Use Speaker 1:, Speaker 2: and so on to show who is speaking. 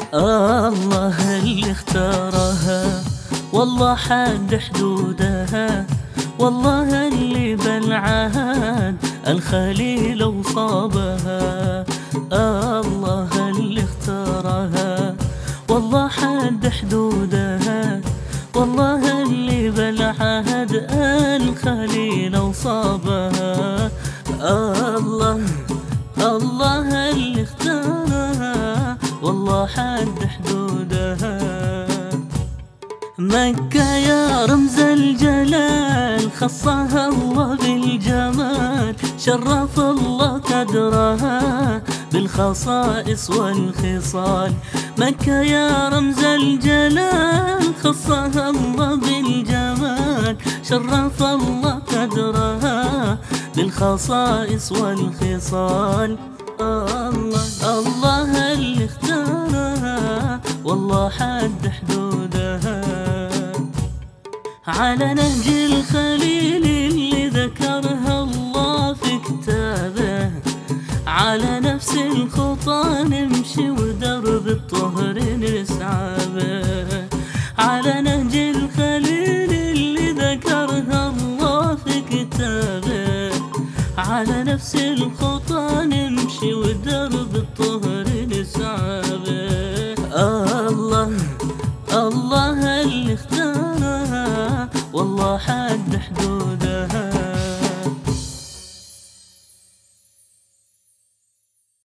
Speaker 1: الله اللي اختارها والله حد حدودها، والله اللي بالعهد الخليل وصابها. الله اللي اختارها والله حد حدودها، والله اللي بالعهد الخليل وصابها. الله الله اللي اختارها والله حد حدودها. مكة يا رمز الجلال خصها الله بالجمال، شرف الله قدرها بالخصائص والخصال. مكة يا رمز الجلال خصها الله بالجمال، شرف الله قدرها بالخصائص والخصال. الله اللي اختارها والله حد حدودها. على نهج الخليل اللي ذكرها الله في كتابه، على نفس الخطى نمشي ودرب الطهر نسعى به. على نهج الخليل اللي ذكرها الله في كتابه، على نفس الخطى